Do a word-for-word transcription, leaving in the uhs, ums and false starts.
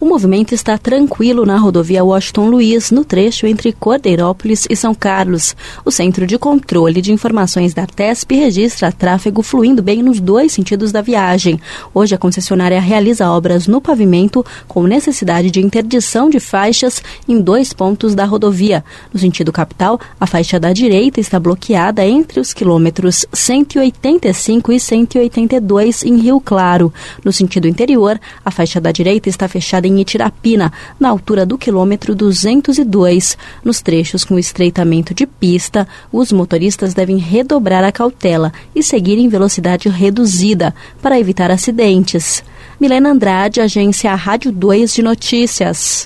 movimento está tranquilo na rodovia Washington Luiz, no trecho entre Cordeirópolis e São Carlos. O Centro de Controle de Informações da Artesp registra tráfego fluindo bem nos dois sentidos da viagem. Hoje, a concessionária realiza obras no pavimento com necessidade de interdição de faixas em dois pontos da rodovia. No sentido capital, a faixa da direita está bloqueada entre os quilômetros cento e oitenta e cinco e cento e oitenta e dois em Rio Claro. No sentido interior, a faixa da direita está fechada em Itirapina, na altura do quilômetro duzentos e dois. Nos trechos com estreitamento de pista, os motoristas devem redobrar a cautela e seguir em velocidade reduzida para evitar acidentes. Milena Andrade, agência Rádio dois de Notícias.